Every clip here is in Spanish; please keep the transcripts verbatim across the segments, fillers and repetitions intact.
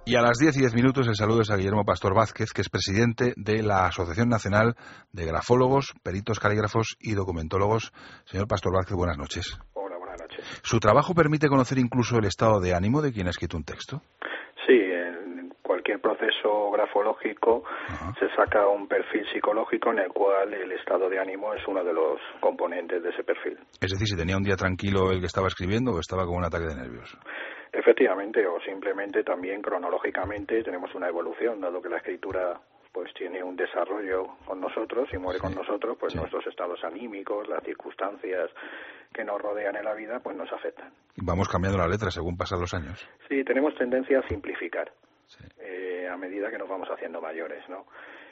Y a las diez y diez minutos el saludo es a Guillermo Pastor Vázquez, que es presidente de la Asociación Nacional de Grafólogos, Peritos Calígrafos y Documentólogos. Señor Pastor Vázquez, buenas noches. Hola, buenas noches. ¿Su trabajo permite conocer incluso el estado de ánimo de quien ha escrito un texto? Sí, en cualquier proceso grafológico Ajá. se saca un perfil psicológico en el cual el estado de ánimo es uno de los componentes de ese perfil. Es decir, si tenía un día tranquilo el que estaba escribiendo o estaba con un ataque de nervios. Efectivamente, o simplemente también cronológicamente tenemos una evolución, dado que la escritura pues tiene un desarrollo con nosotros y muere sí. con nosotros, pues sí. nuestros estados anímicos, las circunstancias que nos rodean en la vida, pues nos afectan. Vamos cambiando la letra según pasan los años. Sí, tenemos tendencia a simplificar sí. eh, a medida que nos vamos haciendo mayores, ¿no?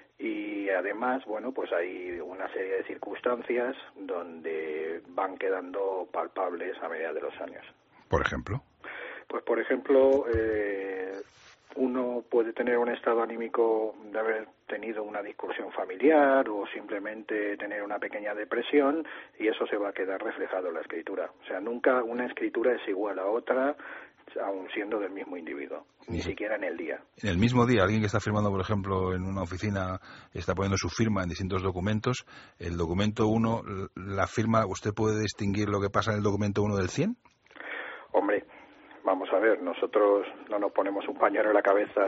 Y además, bueno, pues hay una serie de circunstancias donde van quedando palpables a medida de los años. ¿Por ejemplo? Pues, por ejemplo, eh, uno puede tener un estado anímico de haber tenido una discusión familiar o simplemente tener una pequeña depresión y eso se va a quedar reflejado en la escritura. O sea, nunca una escritura es igual a otra, aun siendo del mismo individuo, ni sí. siquiera en el día. En el mismo día, alguien que está firmando, por ejemplo, en una oficina, está poniendo su firma en distintos documentos, el documento uno, la firma, ¿usted puede distinguir lo que pasa en el documento uno del cien? Hombre, vamos a ver, nosotros no nos ponemos un pañuelo en la cabeza,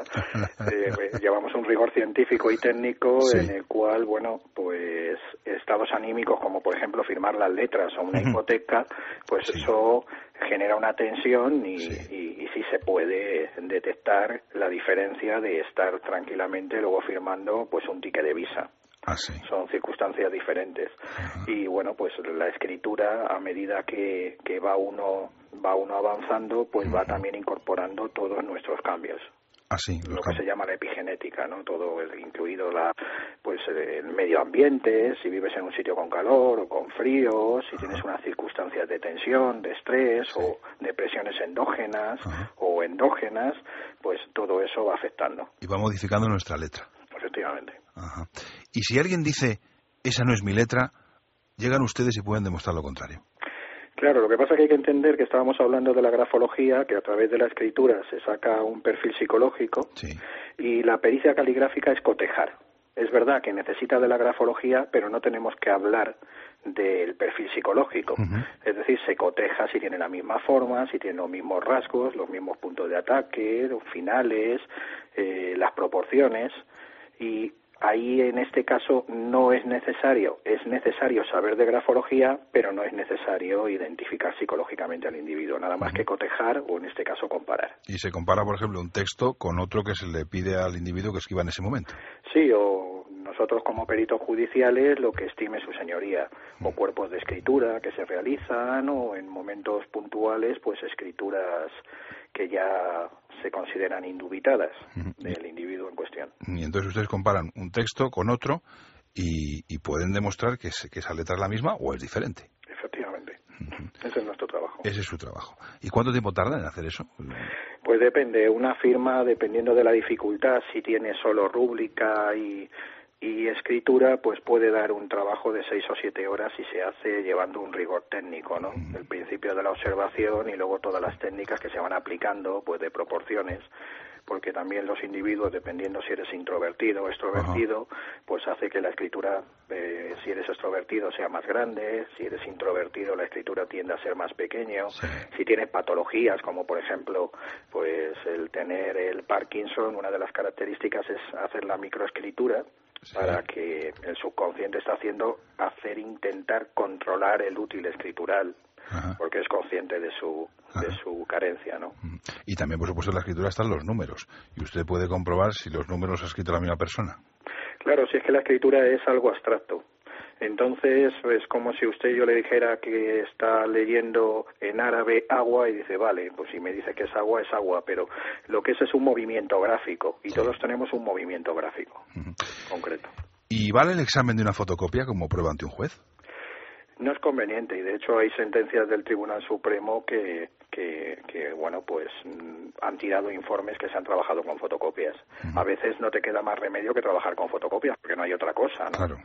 eh, llevamos un rigor científico y técnico sí. en el cual, bueno, pues estados anímicos como por ejemplo firmar las letras o una uh-huh. hipoteca, pues sí. eso genera una tensión y, sí. y, y sí se puede detectar la diferencia de estar tranquilamente luego firmando pues un ticket de visa. Ah, sí. Son circunstancias diferentes. Uh-huh. Y bueno, pues la escritura, a medida que, que va uno va uno avanzando, pues uh-huh. va también incorporando todos nuestros cambios. Ah, sí, lo que se llama la epigenética, ¿no? Todo incluido la, pues el medio ambiente, si vives en un sitio con calor o con frío, si uh-huh. tienes unas circunstancias de tensión, de estrés sí. o depresiones endógenas uh-huh. o endógenas, pues todo eso va afectando. Y va modificando nuestra letra. Efectivamente. Ajá. Y si alguien dice, esa no es mi letra, llegan ustedes y pueden demostrar lo contrario. Claro, lo que pasa es que hay que entender que estábamos hablando de la grafología, que a través de la escritura se saca un perfil psicológico, sí. y la pericia caligráfica es cotejar. Es verdad que necesita de la grafología, pero no tenemos que hablar del perfil psicológico. Uh-huh. Es decir, se coteja si tiene la misma forma, si tiene los mismos rasgos, los mismos puntos de ataque, los finales, eh, las proporciones, y ahí en este caso no es necesario, es necesario saber de grafología, pero no es necesario identificar psicológicamente al individuo, nada más uh-huh. que cotejar o en este caso comparar. Y se compara, por ejemplo, un texto con otro que se le pide al individuo que escriba en ese momento. Sí, o nosotros como peritos judiciales lo que estime su señoría, uh-huh. o cuerpos de escritura que se realizan, o en momentos puntuales, pues escrituras que ya se consideran indubitadas uh-huh. del individuo en cuestión. Y entonces ustedes comparan un texto con otro y, y pueden demostrar que, es, que esa letra es la misma o es diferente. Efectivamente. Uh-huh. Ese es nuestro trabajo. Ese es su trabajo. ¿Y cuánto tiempo tardan en hacer eso? Pues depende. Una firma, dependiendo de la dificultad, si tiene solo rúbrica y... y escritura, pues puede dar un trabajo de seis o siete horas si se hace llevando un rigor técnico, ¿no? El principio de la observación y luego todas las técnicas que se van aplicando, pues de proporciones, porque también los individuos, dependiendo si eres introvertido o extrovertido, Ajá. pues hace que la escritura, eh, si eres extrovertido, sea más grande, si eres introvertido, la escritura tiende a ser más pequeño, sí. si tienes patologías, como por ejemplo, pues el tener el Parkinson, una de las características es hacer la microescritura, sí. para que el subconsciente está haciendo, hacer intentar controlar el útil escritural, Ajá. porque es consciente de su de Ajá. su carencia, ¿no? Y también, por supuesto, en la escritura están los números, y usted puede comprobar si los números ha escrito la misma persona. Claro, si es que la escritura es algo abstracto. Entonces, es como si usted yo le dijera que está leyendo en árabe agua y dice, vale, pues si me dice que es agua, es agua, pero lo que es es un movimiento gráfico, y sí. todos tenemos un movimiento gráfico uh-huh. concreto. ¿Y vale el examen de una fotocopia como prueba ante un juez? No es conveniente, y de hecho hay sentencias del Tribunal Supremo que, que, que bueno, pues han tirado informes que se han trabajado con fotocopias. Uh-huh. A veces no te queda más remedio que trabajar con fotocopias, porque no hay otra cosa, ¿no? Claro.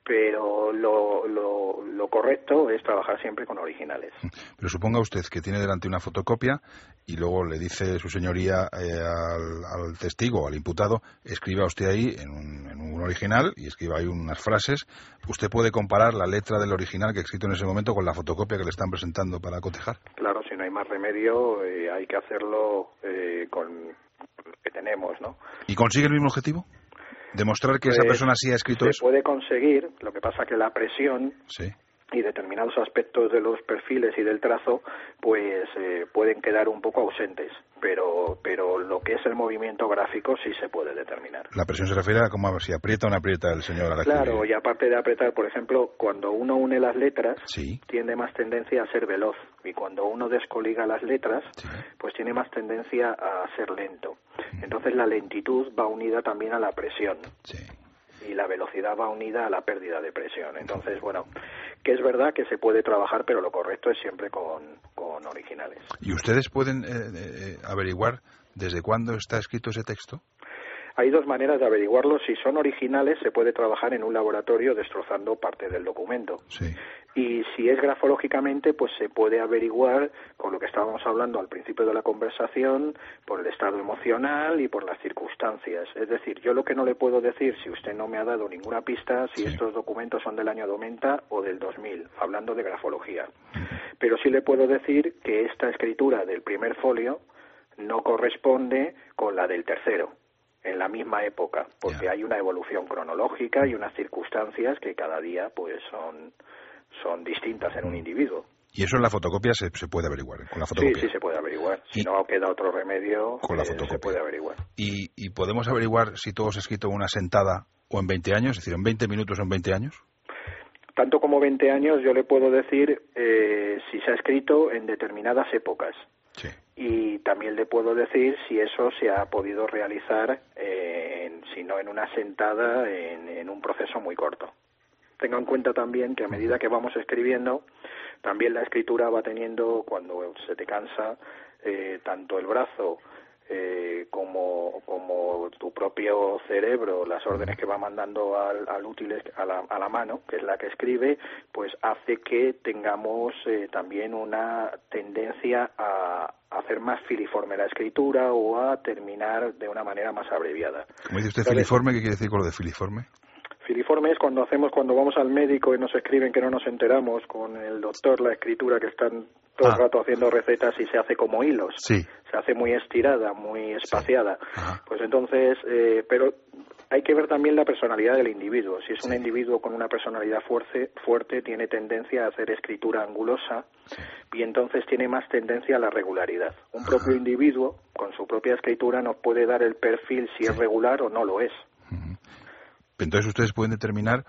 pero lo, lo, lo correcto es trabajar siempre con originales. Pero suponga usted que tiene delante una fotocopia y luego le dice su señoría eh, al, al testigo o al imputado, escriba usted ahí en un, en un original y escriba ahí unas frases. ¿Usted puede comparar la letra del original que ha escrito en ese momento con la fotocopia que le están presentando para cotejar? Claro, si no hay más remedio, eh, hay que hacerlo eh, con lo que tenemos, ¿no? ¿Y consigue el mismo objetivo? ¿Demostrar que Pues, esa persona sí ha escrito se eso? Se puede conseguir, lo que pasa que la presión Sí. y determinados aspectos de los perfiles y del trazo pues eh, pueden quedar un poco ausentes, pero pero lo que es el movimiento gráfico sí se puede determinar. La presión se refiere a cómo si aprieta o no aprieta el señor a la Claro, escribir. y aparte de apretar, por ejemplo, cuando uno une las letras, Sí. tiende más tendencia a ser veloz, y cuando uno descoliga las letras, Sí. pues tiene más tendencia a ser lento. Entonces la lentitud va unida también a la presión. Sí. Y la velocidad va unida a la pérdida de presión. Entonces, bueno, que es verdad que se puede trabajar, pero lo correcto es siempre con, con originales. ¿Y ustedes pueden eh, eh, averiguar desde cuándo está escrito ese texto? Hay dos maneras de averiguarlo. Si son originales, se puede trabajar en un laboratorio destrozando parte del documento. Sí. Y si es grafológicamente, pues se puede averiguar con lo que estábamos hablando al principio de la conversación, por el estado emocional y por las circunstancias. Es decir, yo lo que no le puedo decir, si usted no me ha dado ninguna pista, si Sí. estos documentos son del año noventa o del dos mil, hablando de grafología. Pero sí le puedo decir que esta escritura del primer folio no corresponde con la del tercero, en la misma época, porque Ya. hay una evolución cronológica y unas circunstancias que cada día pues son son distintas en un individuo. Y eso en la fotocopia se, se puede averiguar, con la fotocopia. Sí, sí se puede averiguar. Si Y- no queda otro remedio, Con la eh, fotocopia. se puede averiguar. Y, y podemos averiguar si todo se ha escrito en una sentada o en veinte años, es decir, en veinte minutos o en veinte años. Tanto como veinte años yo le puedo decir eh, si se ha escrito en determinadas épocas. Sí. Y también le puedo decir si eso se ha podido realizar, eh, en, si no en una sentada, en, en un proceso muy corto. Tenga en cuenta también que a medida que vamos escribiendo, también la escritura va teniendo, cuando se te cansa, eh, tanto el brazo eh, como, como tu propio cerebro, las órdenes que va mandando al, al útil, a la, a la mano, que es la que escribe, pues hace que tengamos eh, también una tendencia a hacer más filiforme la escritura o a terminar de una manera más abreviada. Como dice usted, Entonces, filiforme, ¿qué quiere decir con lo de filiforme? Filiforme es cuando hacemos, cuando vamos al médico y nos escriben que no nos enteramos, con el doctor la escritura que están todo Ah. el rato haciendo recetas y se hace como hilos, Sí. se hace muy estirada, muy espaciada. Ajá. Pues entonces, eh, pero hay que ver también la personalidad del individuo. Si es un Sí. individuo con una personalidad fuerte, fuerte, tiene tendencia a hacer escritura angulosa y entonces tiene más tendencia a la regularidad. Un Ajá. propio individuo, con su propia escritura, nos puede dar el perfil si es regular o no lo es. Ujú. Entonces ustedes pueden determinar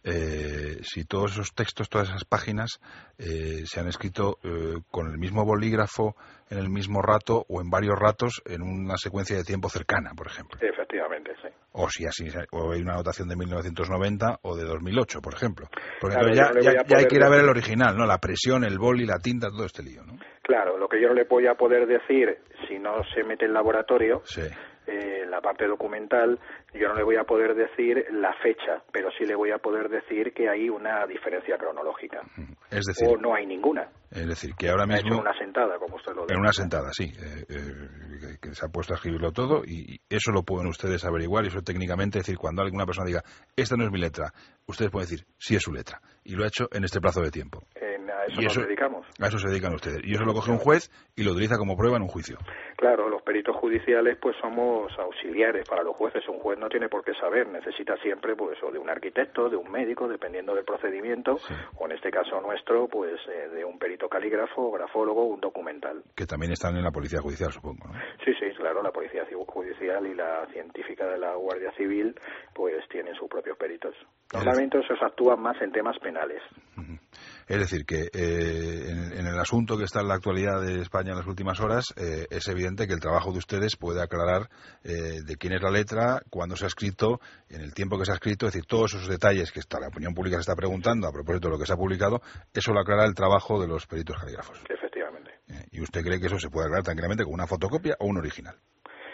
eh, si todos esos textos, todas esas páginas eh, se han escrito eh, con el mismo bolígrafo, en el mismo rato o en varios ratos en una secuencia de tiempo cercana, por ejemplo. Efectivamente, sí. O si así o hay una anotación de mil novecientos noventa o de dos mil ocho, por ejemplo. Porque Claro, entonces ya, yo no le ya, voy a ya hay poder que ir a ver decir- el original, ¿no? La presión, el boli, la tinta, todo este lío, ¿no? Claro, lo que yo no le voy a poder decir si no se mete en laboratorio, Sí. eh, la parte documental, yo no le voy a poder decir la fecha, pero sí le voy a poder decir que hay una diferencia cronológica. Es decir, O no hay ninguna. es decir, que ahora Ha hecho mismo una sentada, como usted lo dice. en una sentada, sí, eh, eh, que, que se ha puesto a escribirlo todo y, y eso lo pueden ustedes averiguar y eso técnicamente, es decir, cuando alguna persona diga, esta no es mi letra, ustedes pueden decir, sí es su letra y lo ha hecho en este plazo de tiempo. En- a eso Y nos eso- dedicamos. A eso se dedican ustedes. Y eso lo coge un juez y lo utiliza como prueba en un juicio. Claro, los peritos judiciales pues somos auxiliares para los jueces. Un juez no tiene por qué saber, necesita siempre pues o de un arquitecto, de un médico, dependiendo del procedimiento, Sí. o en este caso nuestro, pues eh, de un perito calígrafo, grafólogo, un documental. Que también están en la policía judicial, supongo, ¿no? Sí, sí, claro, la policía ci- judicial y la científica de la Guardia Civil pues tienen sus propios peritos. Normalmente esos actúan más en temas penales. Ujú. Es decir, que eh, en, en el asunto que está en la actualidad de España en las últimas horas, eh, es evidente que el trabajo de ustedes puede aclarar eh, de quién es la letra, cuándo se ha escrito, en el tiempo que se ha escrito, es decir, todos esos detalles que está, la opinión pública se está preguntando a propósito de lo que se ha publicado, eso lo aclara el trabajo de los peritos calígrafos. Efectivamente. Eh, ¿Y usted cree que eso se puede aclarar tranquilamente con una fotocopia o un original?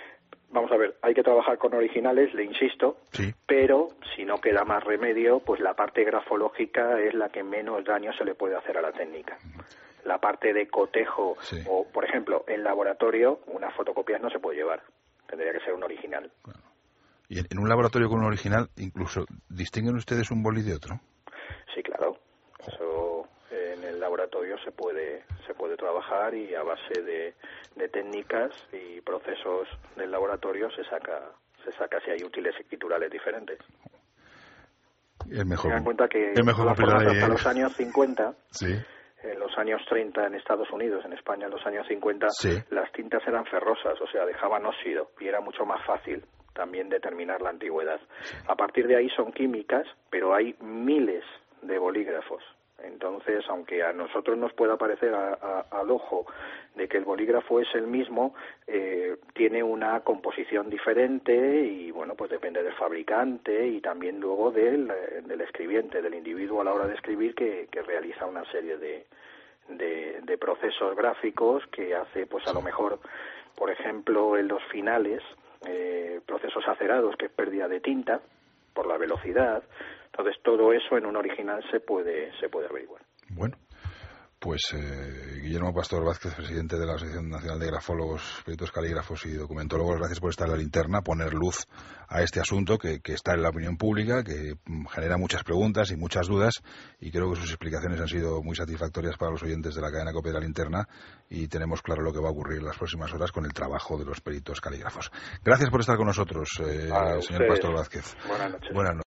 Vamos a ver, hay que trabajar con originales, le insisto, sí. pero si no queda más remedio, pues la parte grafológica es la que menos daño se le puede hacer a la técnica. La parte de cotejo, sí. o por ejemplo, en laboratorio, unas fotocopias no se puede llevar, tendría que ser un original. Bueno. ¿Y en, en un laboratorio con un original, incluso distinguen ustedes un boli de otro? Sí, claro. Eso en el laboratorio se puede se puede trabajar y a base de, de técnicas y procesos del laboratorio se saca se saca si hay útiles escriturales diferentes. Es mejor. Tengan en cuenta que es mejor hasta de... los años cincuenta, sí. en los años treinta en Estados Unidos, en España en los años cincuenta, sí. las tintas eran ferrosas, o sea, dejaban óxido y era mucho más fácil también determinar la antigüedad. Sí. A partir de ahí son químicas, pero hay miles de bolígrafos. Entonces, aunque a nosotros nos pueda parecer a, a, al ojo de que el bolígrafo es el mismo, eh, tiene una composición diferente y, bueno, pues depende del fabricante y también luego del, del escribiente, del individuo a la hora de escribir que, que realiza una serie de, de, de procesos gráficos que hace, pues a lo mejor, por ejemplo, en los finales, eh, procesos acerados, que es pérdida de tinta por la velocidad. Entonces todo eso en un original se puede se puede averiguar. Bueno, pues eh, Guillermo Pastor Vázquez, presidente de la Asociación Nacional de Grafólogos, Peritos Calígrafos y Documentólogos, gracias por estar en la linterna, poner luz a este asunto que, que está en la opinión pública, que genera muchas preguntas y muchas dudas, y creo que sus explicaciones han sido muy satisfactorias para los oyentes de la cadena COPE de la linterna, y tenemos claro lo que va a ocurrir en las próximas horas con el trabajo de los peritos calígrafos. Gracias por estar con nosotros, eh, señor Pastor Vázquez. Buenas noches. Buenas noches.